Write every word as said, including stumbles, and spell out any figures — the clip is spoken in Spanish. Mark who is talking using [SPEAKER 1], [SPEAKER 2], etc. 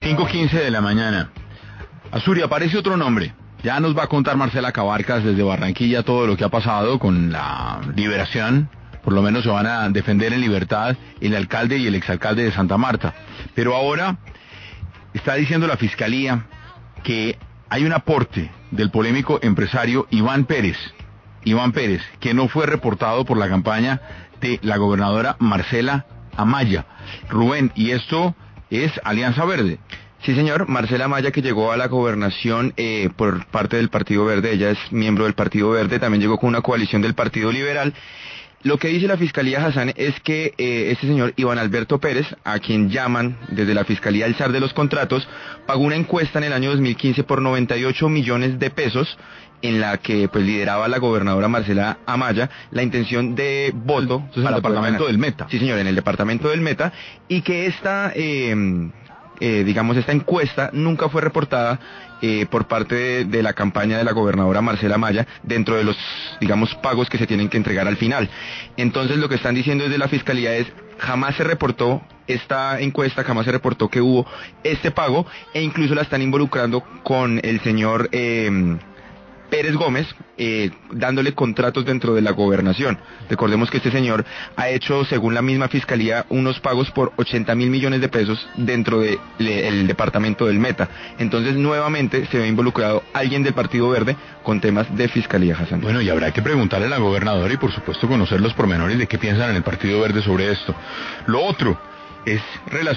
[SPEAKER 1] cinco quince de la mañana. Azuri, aparece otro nombre. Ya nos va a contar Marcela Cabarcas desde Barranquilla todo lo que ha pasado con la liberación. Por lo menos se van a defender en libertad el alcalde y el exalcalde de Santa Marta. Pero ahora está diciendo la Fiscalía que hay un aporte del polémico empresario Iván Pérez. Iván Pérez, que no fue reportado por la campaña de la gobernadora Marcela Amaya. Rubén, y esto es Alianza Verde.
[SPEAKER 2] Sí, señor. Marcela Amaya, que llegó a la gobernación eh, por parte del Partido Verde, ella es miembro del Partido Verde, también llegó con una coalición del Partido Liberal. Lo que dice la Fiscalía, Hassan, es que eh, este señor Iván Alberto Pérez, a quien llaman desde la Fiscalía el zar de los contratos, pagó una encuesta en el año dos mil quince por noventa y ocho millones de pesos, en la que pues lideraba la gobernadora Marcela Amaya la intención de voto
[SPEAKER 1] Entonces, en el departamento del Meta.
[SPEAKER 2] Sí, señor, en el departamento del Meta, y que esta... Eh, Eh, digamos, esta encuesta nunca fue reportada eh, por parte de, de la campaña de la gobernadora Marcela Amaya dentro de los, digamos, pagos que se tienen que entregar al final. Entonces, lo que están diciendo desde la Fiscalía es, jamás se reportó esta encuesta, jamás se reportó que hubo este pago, e incluso la están involucrando con el señor eh, Pérez Gómez, eh, dándole contratos dentro de la gobernación. Recordemos que este señor ha hecho, según la misma Fiscalía, unos pagos por ochenta mil millones de pesos dentro del de departamento del Meta. Entonces, nuevamente, se ve involucrado alguien del Partido Verde con temas de Fiscalía, Hassan.
[SPEAKER 1] Bueno, y habrá que preguntarle a la gobernadora y, por supuesto, conocer los pormenores de qué piensan en el Partido Verde sobre esto. Lo otro es relacionado